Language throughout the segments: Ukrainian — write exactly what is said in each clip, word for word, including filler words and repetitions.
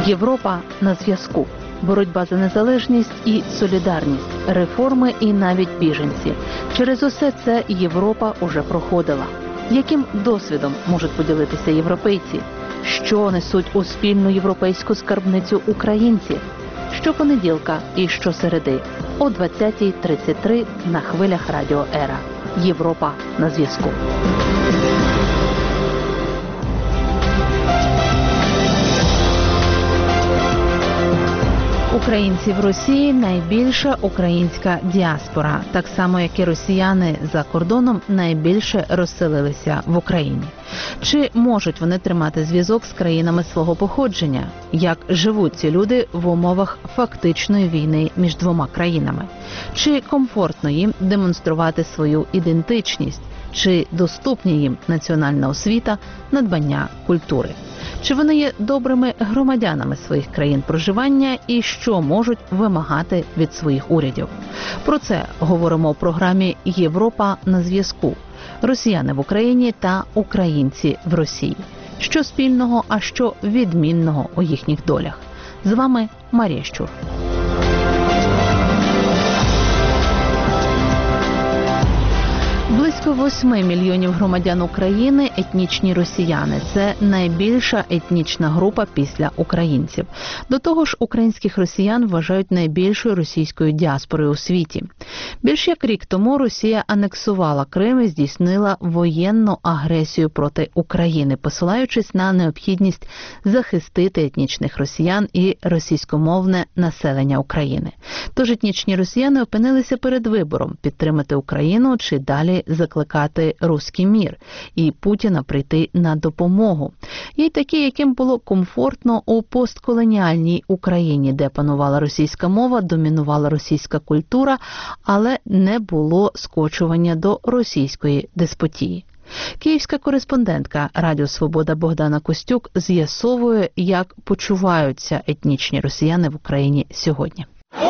Європа на зв'язку. Боротьба за незалежність і солідарність, реформи і навіть біженці. Через усе це Європа уже проходила. Яким досвідом можуть поділитися європейці? Що несуть у спільну європейську скарбницю українці? Щопонеділка і щосереди о двадцятій тридцять три на хвилях Радіо Ера. Європа на зв'язку. Українці в Росії – найбільша українська діаспора, так само, як і росіяни за кордоном найбільше розселилися в Україні. Чи можуть вони тримати зв'язок з країнами свого походження? Як живуть ці люди в умовах фактичної війни між двома країнами? Чи комфортно їм демонструвати свою ідентичність? Чи доступні їм національна освіта, надбання культури? Чи вони є добрими громадянами своїх країн проживання і що можуть вимагати від своїх урядів? Про це говоримо у програмі «Європа на зв'язку». Росіяни в Україні та українці в Росії. Що спільного, а що відмінного у їхніх долях? З вами Марія Щур. Близько восьми мільйонів громадян України – етнічні росіяни. Це найбільша етнічна група після українців. До того ж, українських росіян вважають найбільшою російською діаспорою у світі. Більш як рік тому Росія анексувала Крим і здійснила воєнну агресію проти України, посилаючись на необхідність захистити етнічних росіян і російськомовне населення України. Тож етнічні росіяни опинилися перед вибором – підтримати Україну чи далі закликати руський мір і Путіна прийти на допомогу. Є й такі, яким було комфортно у постколоніальній Україні, де панувала російська мова, домінувала російська культура, але не було скочування до російської деспотії. Київська кореспондентка Радіо Свобода Богдана Костюк з'ясовує, як почуваються етнічні росіяни в Україні сьогодні.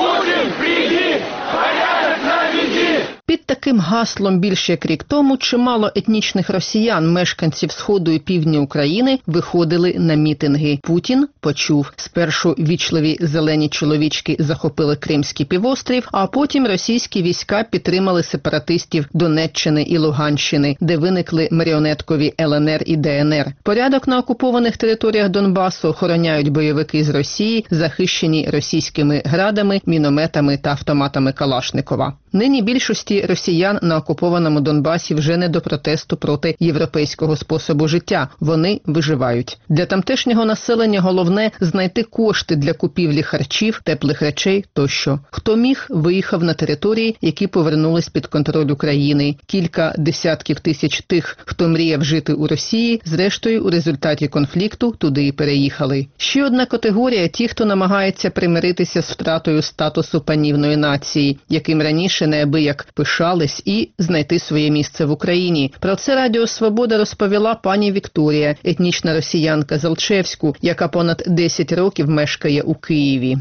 Під таким гаслом більше як рік тому чимало етнічних росіян, мешканців Сходу і Півдня України, виходили на мітинги. Путін почув. Спершу вічливі зелені чоловічки захопили Кримський півострів, а потім російські війська підтримали сепаратистів Донеччини і Луганщини, де виникли маріонеткові Л Н Р і Д Н Р. Порядок на окупованих територіях Донбасу охороняють бойовики з Росії, захищені російськими градами, мінометами та автоматами Калашникова. Нині більшості росіян на окупованому Донбасі вже не до протесту проти європейського способу життя. Вони виживають. Для тамтешнього населення головне – знайти кошти для купівлі харчів, теплих речей тощо. Хто міг, виїхав на території, які повернулись під контроль України. Кілька десятків тисяч тих, хто мріяв жити у Росії, зрештою у результаті конфлікту туди і переїхали. Ще одна категорія – ті, хто намагається примиритися з втратою статусу панівної нації, яким раніше неабияк пишались, і знайти своє місце в Україні. Про це Радіо Свобода розповіла пані Вікторія, етнічна росіянка з Алчевську, яка понад десять років мешкає у Києві.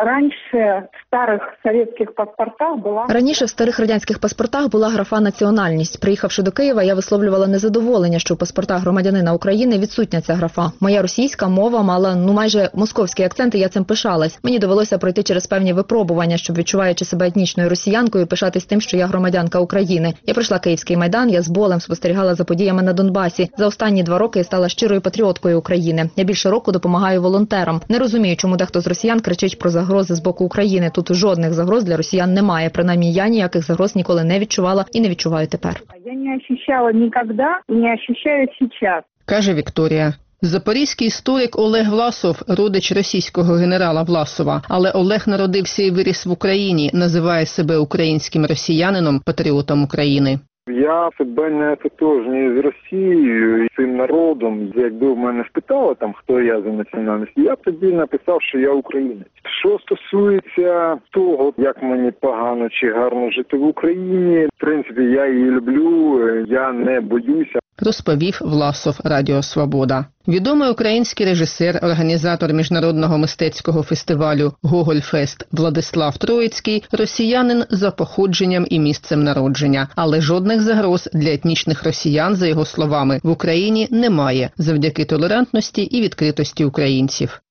Раніше в старих совєтських паспортах була... Раніше в старих радянських паспортах була графа «національність». Приїхавши до Києва, я висловлювала незадоволення, що у паспортах громадянина України відсутня ця графа. Моя російська мова мала, ну, майже московський акцент, і я цим пишалась. Мені довелося пройти через певні випробування, щоб, відчуваючи себе етнічною росіянкою, пишатись тим, що я громадянка України. Я пройшла Київський майдан, я з болем спостерігала за подіями на Донбасі. За останні два роки я стала щирою патріоткою України. Я більше року допомагаю волонтерам. Не розумію, чому дехто з росіян кричить про загрози. Загрози з боку України. Тут жодних загроз для росіян немає. Принаймні я ніяких загроз ніколи не відчувала і не відчуваю тепер. Я не відчувала ніколи і не відчуваю зараз. Каже Вікторія. Запорізький історик Олег Власов – родич російського генерала Власова. Але Олег народився і виріс в Україні, називає себе українським росіянином, патріотом України. Я себе не ототожнюю з Росією, з цим народом. Якби в мене спитали, там, хто я за національністю, я б тоді написав, що я українець. Що стосується того, як мені погано чи гарно жити в Україні, в принципі, я її люблю, я не боюся. Розповів Власов, Радіо Свобода. Відомий український режисер, організатор міжнародного мистецького фестивалю «Гогольфест» Владислав Троїцький – росіянин за походженням і місцем народження. Але жодних загроз для етнічних росіян, за його словами, в Україні немає завдяки толерантності і відкритості українців.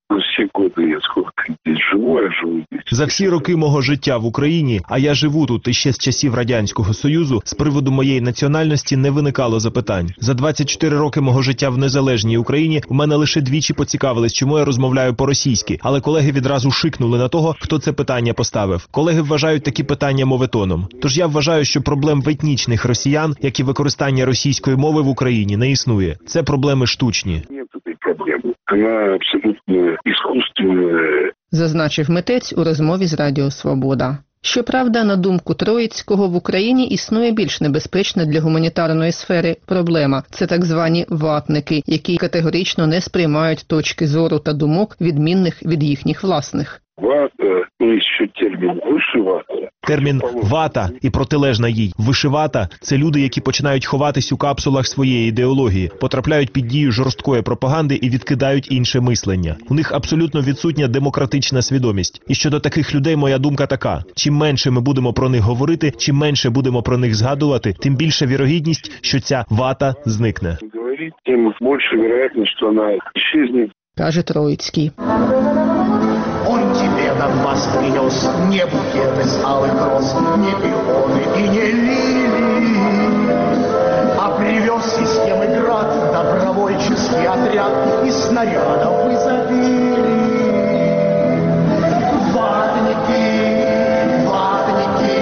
Все годы я сколько здесь живу, я живу здесь. За всі роки мого життя в Україні, а я живу тут іще з часів Радянського Союзу, з приводу моєї національності не виникало запитань. За двадцять чотири роки мого життя в незалежній Україні у мене лише двічі поцікавились, чому я розмовляю по-російськи, але колеги відразу шикнули на того, хто це питання поставив. Колеги вважають такі питання моветоном. Тож я вважаю, що проблем в етнічних росіян, як і використання російської мови в Україні, не існує. Це проблеми штучні. Нет этой проблемы. Она абсолютно искусственная. Зазначив митець у розмові з Радіо Свобода. Щоправда, на думку Троїцького, в Україні існує більш небезпечна для гуманітарної сфери проблема. Це так звані ватники, які категорично не сприймають точки зору та думок, відмінних від їхніх власних. Вата, ну ще термін вишивата. Термін «вата» і протилежна їй «вишивата» – це люди, які починають ховатись у капсулах своєї ідеології, потрапляють під дію жорсткої пропаганди і відкидають інше мислення. У них абсолютно відсутня демократична свідомість. І щодо таких людей моя думка така. Чим менше ми будемо про них говорити, чим менше будемо про них згадувати, тим більша вірогідність, що ця «вата» зникне. Говорить, тим більше вірогідність, що вона исчезне. Каже Троїцький. Он тебе Донбасс принес не букеты с алых роз, не пионы и не лилии, а привез системы град, добровольческий отряд и снарядов в изобилии. Ватники, ватники.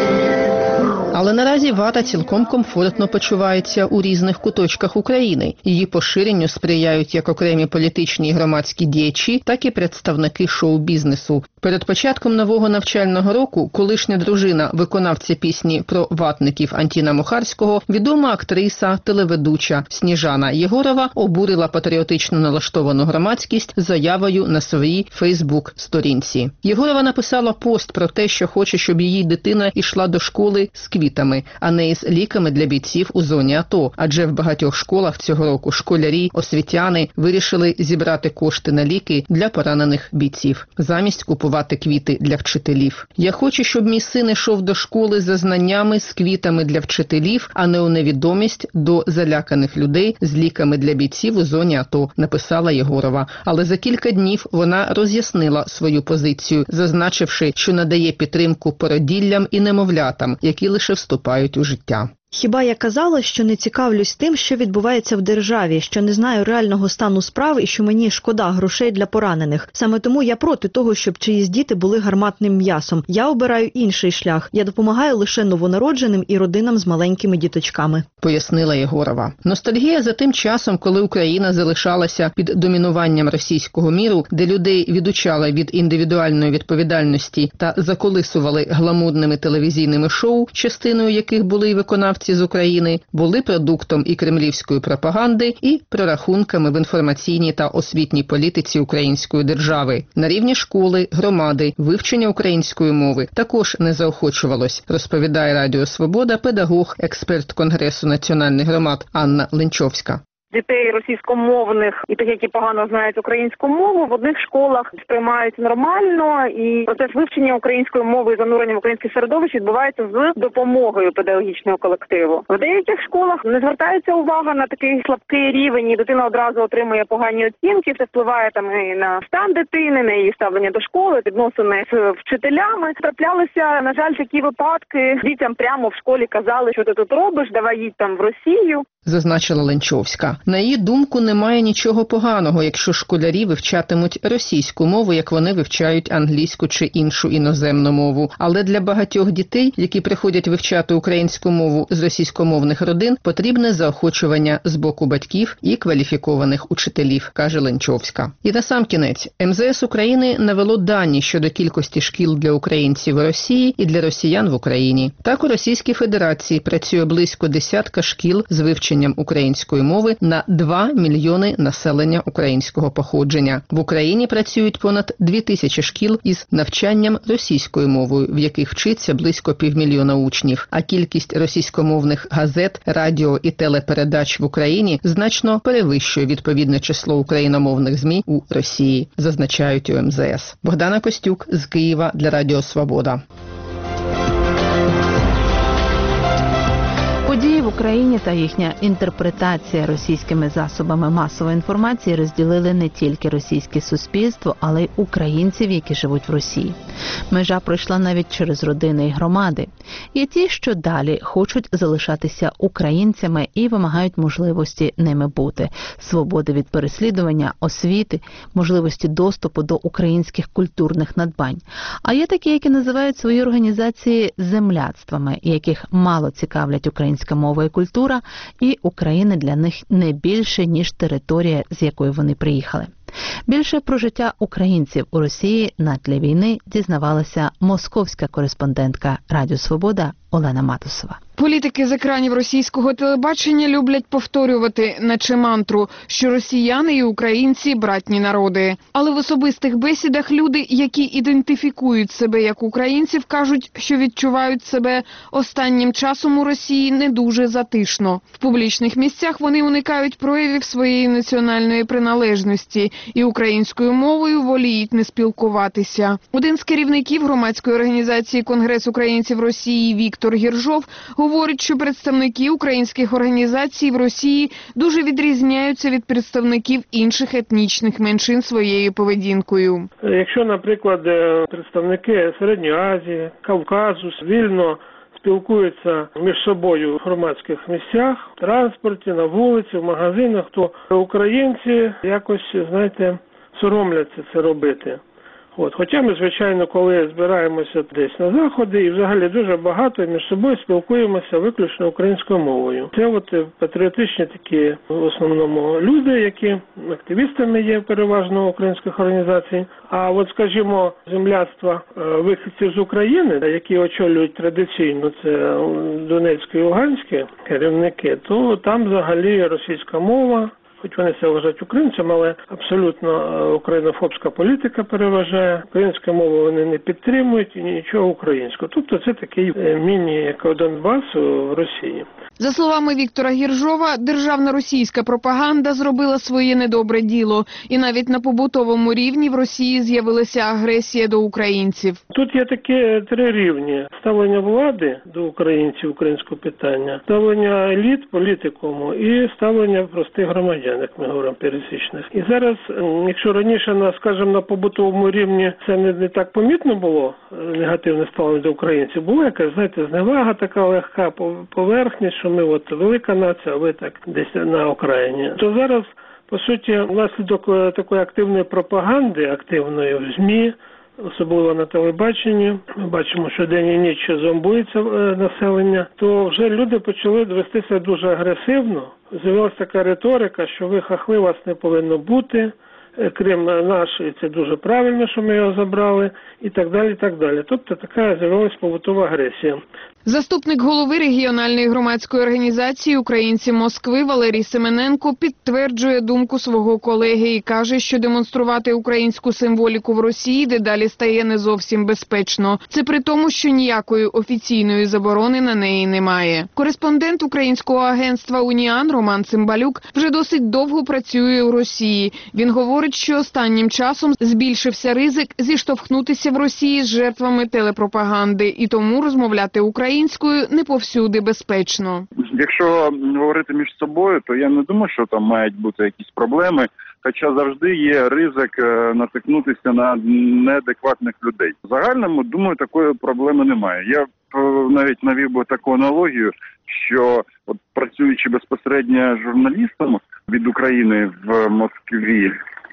Але наразі вата цілком комфортно почувається у різних куточках України. Її поширенню сприяють як окремі політичні і громадські діячі, так і представники шоу-бізнесу. Перед початком нового навчального року колишня дружина виконавця пісні про ватників Антіна Мухарського, відома актриса, телеведуча Сніжана Єгорова обурила патріотично налаштовану громадськість заявою на своїй Фейсбук-сторінці. Єгорова написала пост про те, що хоче, щоб її дитина йшла до школи з квітами, а не із ліками для бійців у зоні АТО. Адже в багатьох школах цього року школярі, освітяни вирішили зібрати кошти на ліки для поранених бійців, замість купувати квіти для вчителів. Я хочу, щоб мій син йшов до школи за знаннями з квітами для вчителів, а не у невідомість до заляканих людей з ліками для бійців у зоні АТО, написала Єгорова. Але за кілька днів вона роз'яснила свою позицію, зазначивши, що надає підтримку породіллям і немовлятам, які лише вступають у життя. Хіба я казала, що не цікавлюсь тим, що відбувається в державі, що не знаю реального стану справ і що мені шкода грошей для поранених. Саме тому я проти того, щоб чиїсь діти були гарматним м'ясом. Я обираю інший шлях. Я допомагаю лише новонародженим і родинам з маленькими діточками. Пояснила Єгорова. Ностальгія за тим часом, коли Україна залишалася під домінуванням російського міру, де людей відучали від індивідуальної відповідальності та заколисували гламурними телевізійними шоу, частиною яких були й виконавці з України, були продуктом і кремлівської пропаганди, і прорахунками в інформаційній та освітній політиці української держави. На рівні школи, громади, вивчення української мови також не заохочувалось, розповідає Радіо Свобода педагог, експерт Конгресу національних громад Анна Ленчовська. Дітей російськомовних і тих, які погано знають українську мову, в одних школах сприймають нормально, і процес вивчення української мови і занурення в українське середовище відбувається з допомогою педагогічного колективу. В деяких школах не звертається увага на такий слабкий рівень, і дитина одразу отримує погані оцінки. Це впливає там і на стан дитини, на її ставлення до школи, відносини з вчителями. Траплялися, на жаль, такі випадки. Дітям прямо в школі казали, що ти тут робиш, давай їдь там в Росію. Зазначила Ленчовська. На її думку, немає нічого поганого, якщо школярі вивчатимуть російську мову, як вони вивчають англійську чи іншу іноземну мову. Але для багатьох дітей, які приходять вивчати українську мову з російськомовних родин, потрібне заохочування з боку батьків і кваліфікованих учителів, каже Ленчовська. І насамкінець, ем зе ес України навело дані щодо кількості шкіл для українців у Росії і для росіян в Україні. Так, у Російській Федерації працює близько десятка шкіл з вивченням української мови на два мільйони населення українського походження. В Україні працюють понад дві тисячі шкіл із навчанням російською мовою, в яких вчиться близько півмільйона учнів. А кількість російськомовних газет, радіо і телепередач в Україні значно перевищує відповідне число україномовних ЗМІ у Росії, зазначають у ем зе ес. Богдана Костюк з Києва для Радіо Свобода. Події в Україні та їхня інтерпретація російськими засобами масової інформації розділили не тільки російське суспільство, але й українців, які живуть в Росії. Межа пройшла навіть через родини і громади. Є ті, що далі хочуть залишатися українцями і вимагають можливості ними бути, свободи від переслідування, освіти, можливості доступу до українських культурних надбань. А є такі, які називають свої організації земляцтвами, яких мало цікавлять українська мова і культура, і Україна для них не більше, ніж територія, з якої вони приїхали. Більше про життя українців у Росії на тлі війни дізнавалася московська кореспондентка Радіо Свобода Олена Матусова. Політики з екранів російського телебачення люблять повторювати, наче мантру, що росіяни і українці – братні народи. Але в особистих бесідах люди, які ідентифікують себе як українців, кажуть, що відчувають себе останнім часом у Росії не дуже затишно. В публічних місцях вони уникають проявів своєї національної приналежності і українською мовою воліють не спілкуватися. Один з керівників громадської організації «Конгрес українців Росії» Віктор Гіржов говорить, що представники українських організацій в Росії дуже відрізняються від представників інших етнічних меншин своєю поведінкою. Якщо, наприклад, представники Середньої Азії, Кавказу вільно спілкуються між собою в громадських місцях, в транспорті, на вулиці, в магазинах, то українці якось, знаєте, соромляться це робити. От. Хоча ми, звичайно, коли збираємося десь на заходи і взагалі дуже багато між собою спілкуємося виключно українською мовою. Це от патріотичні такі в основному люди, які активістами є переважно українських організацій. А от, скажімо, земляцтва вихідців з України, які очолюють традиційно, це Донецьке і Луганське керівники, то там взагалі російська мова. Хоч вони себе вважають українцями, але абсолютно українофобська політика переважає. Українську мову вони не підтримують і нічого українського. Тобто це такий міні, як Донбас в Росії. За словами Віктора Гіржова, державна російська пропаганда зробила своє недобре діло. І навіть на побутовому рівні в Росії з'явилася агресія до українців. Тут є такі три рівні. Ставлення влади до українців, українського питання, ставлення еліт, політикуму і ставлення простих громадян, як ми говоримо, пересічних. І зараз, якщо раніше, на, скажімо, на побутовому рівні це не, не так помітно було, негативне ставлення до українців, була якась, знаєте, зневага така легка, поверхність, що ми от велика нація, а ви так десь на окраїні. То зараз, по суті, внаслідок такої активної пропаганди, активної в ЗМІ, особливо на телебаченні, ми бачимо, що день і ніч зомбується населення, то вже люди почали вестися дуже агресивно. З'явилася така риторика, що ви хахли, вас не повинно бути, Крим наш, і це дуже правильно, що ми його забрали, і так далі, і так далі. Тобто така з'явилася побутова агресія. Заступник голови регіональної громадської організації «Українці Москви» Валерій Семененко підтверджує думку свого колеги і каже, що демонструвати українську символіку в Росії дедалі стає не зовсім безпечно. Це при тому, що ніякої офіційної заборони на неї немає. Кореспондент українського агентства «Уніан» Роман Цимбалюк вже досить довго працює у Росії. Він говорить, що останнім часом збільшився ризик зіштовхнутися в Росії з жертвами телепропаганди, і тому розмовляти українською не повсюди безпечно. Якщо говорити між собою, то я не думаю, що там мають бути якісь проблеми, хоча завжди є ризик натикнутися на неадекватних людей. В загальному, думаю, такої проблеми немає. Я навіть навів би таку аналогію, що от працюючи безпосередньо журналістом від України в Москві,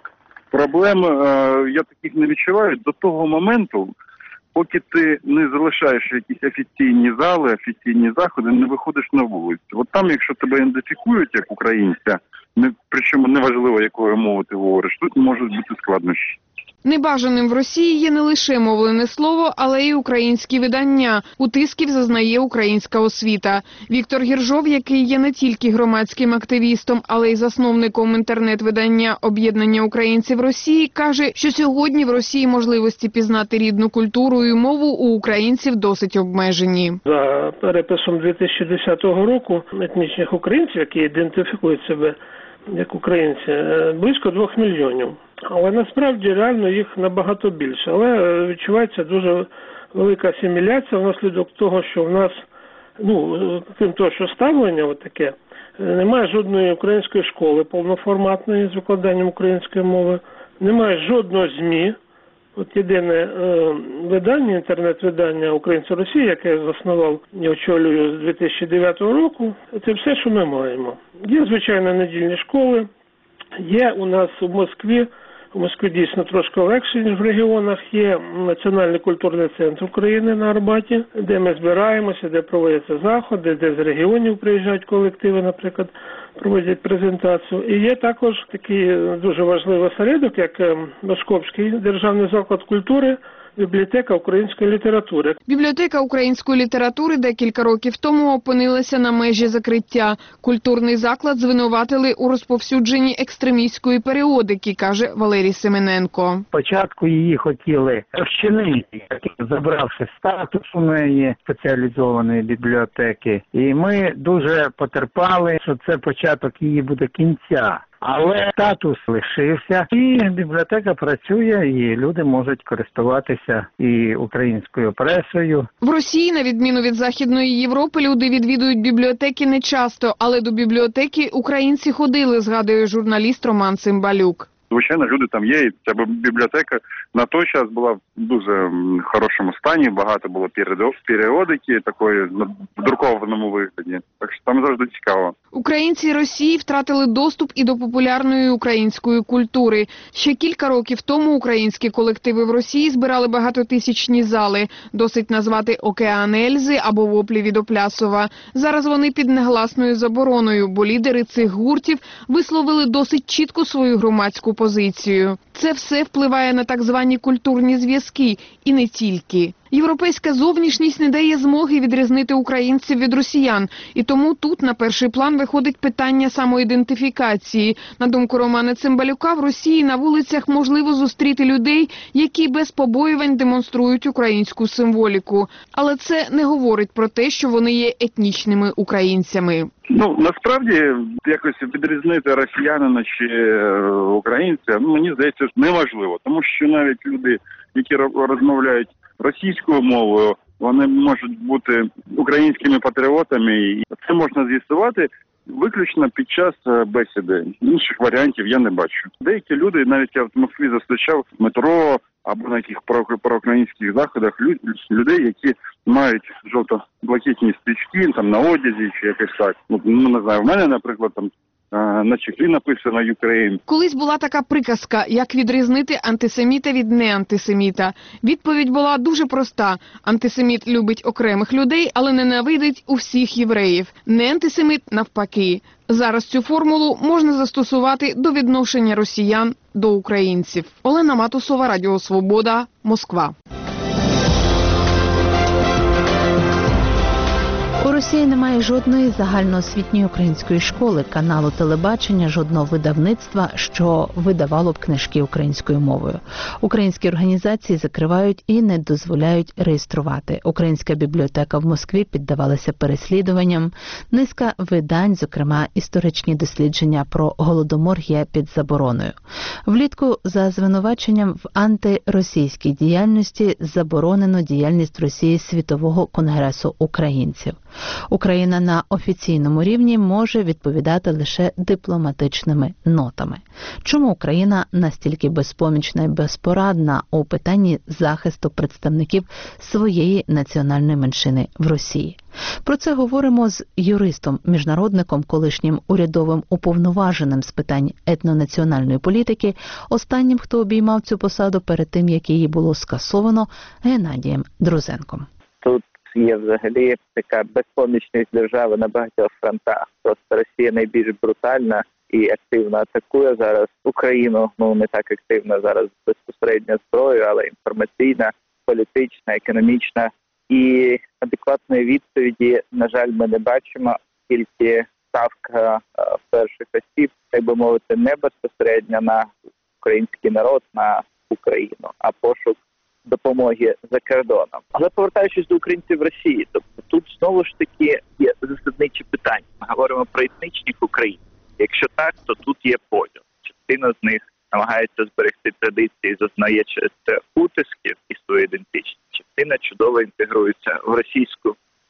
проблем е, я таких не відчуваю до того моменту, поки ти не залишаєш якісь офіційні зали, офіційні заходи, не виходиш на вулицю. От там, якщо тебе ідентифікують як українця, не, причому неважливо, якою мовою ти говориш, тут можуть бути складнощі. Небажаним в Росії є не лише мовлене слово, але й українські видання. Утисків зазнає українська освіта. Віктор Гіржов, який є не тільки громадським активістом, але й засновником інтернет-видання «Об'єднання українців Росії», каже, що сьогодні в Росії можливості пізнати рідну культуру і мову у українців досить обмежені. За переписом дві тисячі десятого року етнічних українців, які ідентифікують себе як українці, близько двох мільйонів. Але насправді реально їх набагато більше. Але відчувається дуже велика асиміляція внаслідок того, що в нас ну, крім того, що ставлення от таке, немає жодної української школи повноформатної з викладанням української мови, немає жодного ЗМІ. От єдине е, видання, інтернет-видання «Українці Росії», яке я заснував і очолюю з дві тисячі дев'ятого року, це все, що ми маємо. Є, звичайно, недільні школи, є у нас у Москві, у Москві дійсно трошки легше, ніж в регіонах, є Національний культурний центр України на Арбаті, де ми збираємося, де проводяться заходи, де з регіонів приїжджають колективи, наприклад, проводять презентацію. І є також такий дуже важливий осередок, як Московський державний заклад культури, бібліотека української літератури. Бібліотека української літератури декілька років тому опинилася на межі закриття. Культурний заклад звинуватили у розповсюдженні екстремістської періодики, каже Валерій Семененко. Спочатку її хотіли розчинити, забравши статус у неї спеціалізованої бібліотеки. І ми дуже потерпали, що це початок її буде кінця. Але статус лишився, і бібліотека працює, і люди можуть користуватися і українською пресою. В Росії, на відміну від Західної Європи, люди відвідують бібліотеки не часто, але до бібліотеки українці ходили, згадує журналіст Роман Цимбалюк. Звичайно, люди там є, і ця бібліотека на той час була в дуже хорошому стані, багато було періодики такої в друкованому вигляді, так що там завжди цікаво. Українці Росії втратили доступ і до популярної української культури. Ще кілька років тому українські колективи в Росії збирали багатотисячні зали, досить назвати «Океан Ельзи» або «Воплі від Оплясова». Зараз вони під негласною забороною, бо лідери цих гуртів висловили досить чітко свою громадську позицію. Це все впливає на так звані культурні зв'язки, і не тільки. Європейська зовнішність не дає змоги відрізнити українців від росіян, і тому тут на перший план виходить питання самоідентифікації. На думку Романа Цимбалюка, в Росії на вулицях можливо зустріти людей, які без побоювань демонструють українську символіку. Але це не говорить про те, що вони є етнічними українцями. Ну, насправді, якось відрізнити росіянина чи е, українця, ну, мені здається, неможливо. Тому що навіть люди, які розмовляють російською мовою, вони можуть бути українськими патріотами, і це можна з'ясувати виключно під час бесіди. Інших варіантів я не бачу. Деякі люди, навіть я в Москві зустрічав в метро або на яких проукраїнських заходах, людей, які мають жовто-блакитні стрічки там на одязі чи якось так. Ну, не знаю, в мене, наприклад, там на чехлі написано «Ukraine». Колись була така приказка, як відрізнити антисеміта від неантисеміта. Відповідь була дуже проста. Антисеміт любить окремих людей, але ненавидить усіх євреїв. Неантисеміт навпаки. Зараз цю формулу можна застосувати до відношення росіян до українців. Олена Матусова, Радіо Свобода, Москва. У Росії немає жодної загальноосвітньої української школи, каналу телебачення, жодного видавництва, що видавало б книжки українською мовою. Українські організації закривають і не дозволяють реєструвати. Українська бібліотека в Москві піддавалася переслідуванням. Низка видань, зокрема історичні дослідження про Голодомор, є під забороною. Влітку за звинуваченням в антиросійській діяльності заборонено діяльність Росії Світового конгресу українців. Україна на офіційному рівні може відповідати лише дипломатичними нотами. Чому Україна настільки безпомічна і безпорадна у питанні захисту представників своєї національної меншини в Росії? Про це говоримо з юристом, міжнародником, колишнім урядовим уповноваженим з питань етнонаціональної політики, останнім, хто обіймав цю посаду перед тим, як її було скасовано, Геннадієм Друзенком. Тут є взагалі така безпомічність держави на багатьох фронтах. Просто Росія найбільш брутальна і активно атакує зараз Україну. Ну, не так активно зараз безпосередньо зброєю, але інформаційна, політична, економічна. І адекватної відповіді, на жаль, ми не бачимо, тільки ставка перших осіб, так би мовити, не безпосередньо на український народ, на Україну, а пошук допомоги за кордоном. Але повертаючись до українців в Росії, тобто тут знову ж таки є засадничі питання. Ми говоримо про етнічних українців. Якщо так, то тут є поділ. Частина з них намагається зберегти традиції, зазнає через це утисків і свою ідентичність. Частина чудово інтегрується в російську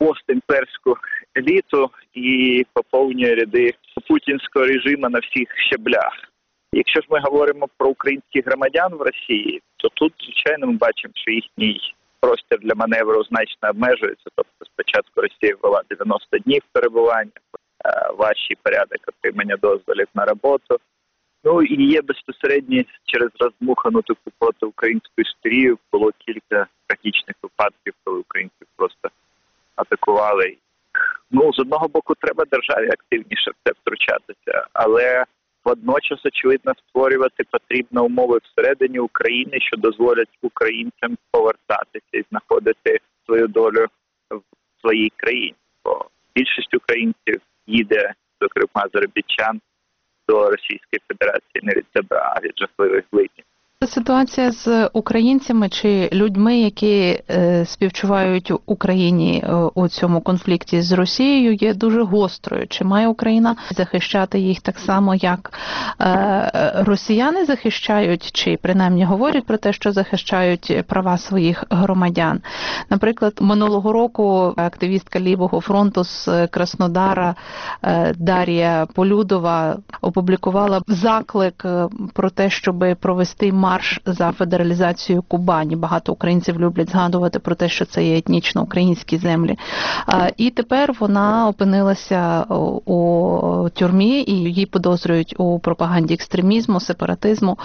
постімперську еліту і поповнює ряди путінського режиму на всіх щаблях. Якщо ж ми говоримо про українських громадян в Росії, то тут, звичайно, ми бачимо, що їхній простір для маневру значно обмежується. Тобто спочатку Росія ввела дев'яносто днів перебування, важчий порядок отримання дозволів на роботу. Ну і є безпосередньо через роздмухану таку проти українську історію було кілька трагічних випадків, коли українців просто атакували. Ну, з одного боку, треба державі активніше в це втручатися, але водночас, очевидно, створювати потрібно умови всередині України, що дозволять українцям повертатися і знаходити свою долю в своїй країні. Бо більшість українців їде, зокрема заробітчан, до Російської Федерації не від себе, а від жахливих злиднів. Ситуація з українцями чи людьми, які е, співчувають Україні е, у цьому конфлікті з Росією, є дуже гострою. Чи має Україна захищати їх так само, як е, росіяни захищають, чи принаймні говорять про те, що захищають права своїх громадян? Наприклад, минулого року активістка Лівого фронту з Краснодара е, Дар'я Полюдова опублікувала заклик про те, щоб провести марш за федералізацію Кубані. Багато українців люблять згадувати про те, що це є етнічно українські землі. І тепер вона опинилася у тюрмі, і її підозрюють у пропаганді екстремізму, сепаратизму.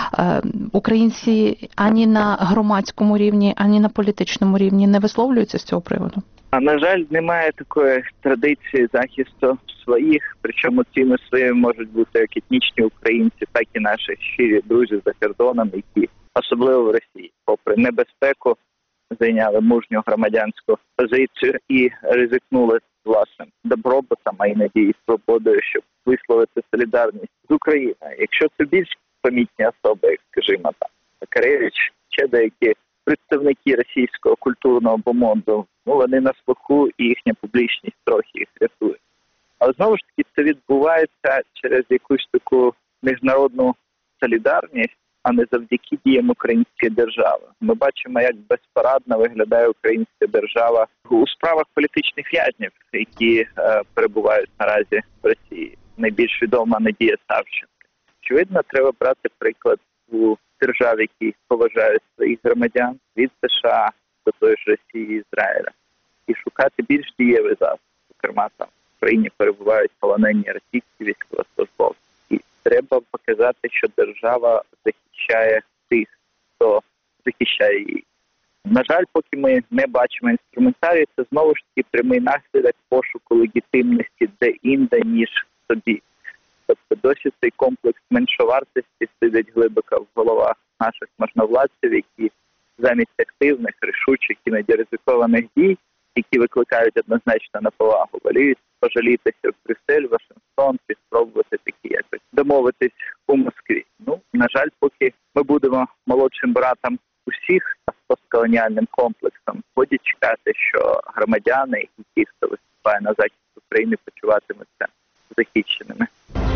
Українці ані на громадському рівні, ані на політичному рівні не висловлюються з цього приводу. А, на жаль, немає такої традиції захисту своїх, причому цими своїми можуть бути як етнічні українці, так і наші щирі друзі за кордоном, які, особливо в Росії, попри небезпеку, зайняли мужню громадянську позицію і ризикнули власним добробутом, а іноді і свободою, щоб висловити солідарність з Україною. Якщо це більш помітні особи, як, скажімо, там, Макаревич, ще деякі представники російського культурного бомонду, ну, вони на слуху, і їхня публічність трохи їх рятує. Але знову ж таки це відбувається через якусь таку міжнародну солідарність, а не завдяки діям української держави. Ми бачимо, як безпорадно виглядає українська держава у справах політичних в'язнів, які е, перебувають наразі в Росії. Найбільш відома Надія Савченко. Очевидно, треба брати приклад у держав, які поважають своїх громадян, від США до тої ж Росії і Ізраїля, і шукати більш дієвий засіб. Зокрема, там в країні перебувають полонені російські військовослужбовці. І треба показати, що держава захищає тих, хто захищає її. На жаль, поки ми не бачимо інструментарій, це знову ж таки прямий наслідок пошуку легітимності де-інде, ніж в собі. Тобто досі цей комплекс меншовартості сидить глибоко в головах наших можновладців, які замість активних, рішучих, іноді ризикованих дій, які викликають однозначно на повагу, воліють пожалітися в Брюссель, Вашингтон і спробувати такі якось домовитись у Москві. Ну, на жаль, поки ми будемо молодшим братом усіх з постколоніальним комплексом, буде чекати, що громадяни і ті, хто виступає на захист України, почуватимуться захищеними.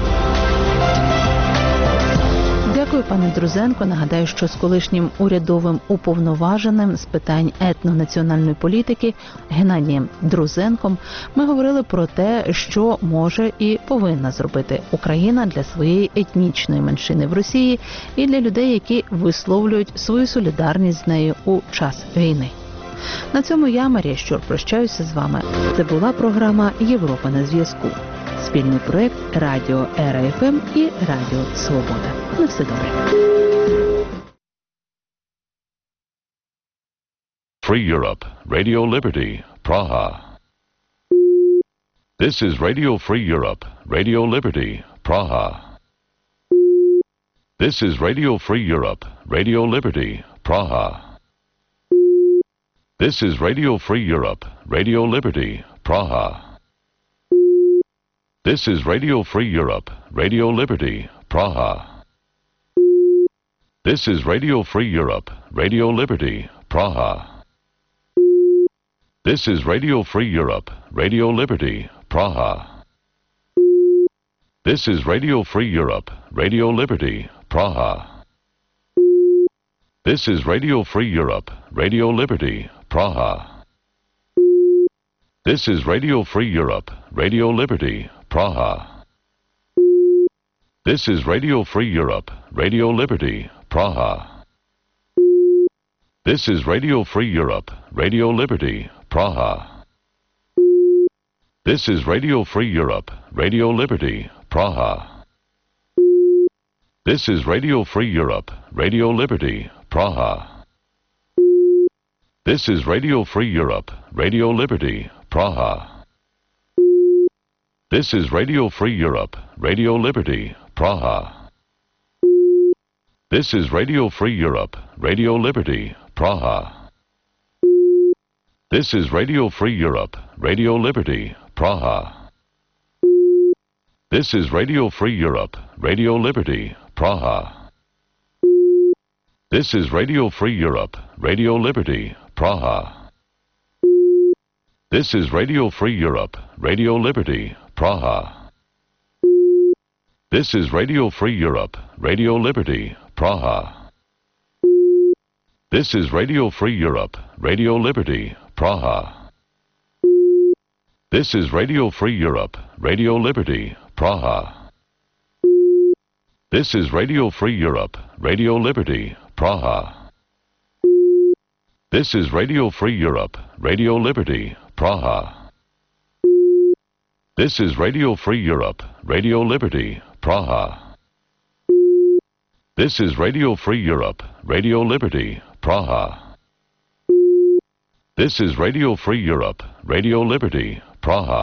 Дякую, пане Друзенко. Нагадаю, що з колишнім урядовим уповноваженим з питань етнонаціональної політики Геннадієм Друзенком ми говорили про те, що може і повинна зробити Україна для своєї етнічної меншини в Росії і для людей, які висловлюють свою солідарність з нею у час війни. На цьому я, Марія Щур, прощаюся з вами. Це була програма «Європа на зв'язку». Спільний проект Радіо Ера Еф Ем і Радіо Свобода. На все добре. Free Europe, Radio Liberty, Praha. This is Radio Free Europe, Radio Liberty, Praha. This is Radio Free Europe, Radio Liberty, Praha. This is Radio Free Europe, Radio Liberty, Praha. This is Radio Free Europe, Radio Liberty, Praha. This is Radio Free Europe, Radio Liberty, Praha. This is Radio Free Europe, Radio Liberty, Praha. This is Radio Free Europe, Radio Liberty, Praha. This is Radio Free Europe, Radio Liberty, Praha. This is Radio Free Europe, Radio Liberty, Praha. This is Radio Free Europe, Radio Liberty, Praha. This is Radio Free Europe, Radio Liberty, Praha. This is Radio Free Europe, Radio Liberty, Praha. This is Radio Free Europe, Radio Liberty, Praha. This is Radio Free Europe, Radio Liberty, Praha. This is Radio Free Europe, Radio Liberty, Praha. This is Radio Free Europe, Radio Liberty, Praha. This is Radio Free Europe, Radio Liberty, Praha. This is Radio Free Europe, Radio Liberty, Praha. This is Radio Free Europe, Radio Liberty, Praha. This is Radio Free Europe, Radio Liberty, Praha. This is Radio Free Europe, Radio Liberty, Praha. This is Radio Free Europe, Radio Liberty, Praha. This is Radio Free Europe, Radio Liberty, Praha. This is Radio Free Europe, Radio Liberty, Praha. This is Radio Free Europe, Radio Liberty, Praha. This is Radio Free Europe, Radio Liberty, Praha. This is Radio Free Europe, Radio Liberty, Praha. This is Radio Free Europe, Radio Liberty, Praha.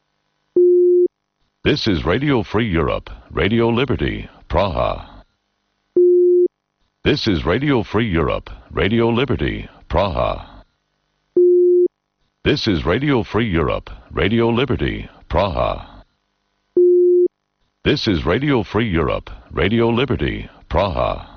This is Radio Free Europe, Radio Liberty, Praha. This is Radio Free Europe, Radio Liberty, Praha. This is Radio Free Europe, Radio Liberty, Praha. This is Radio Free Europe, Radio Liberty, Praha.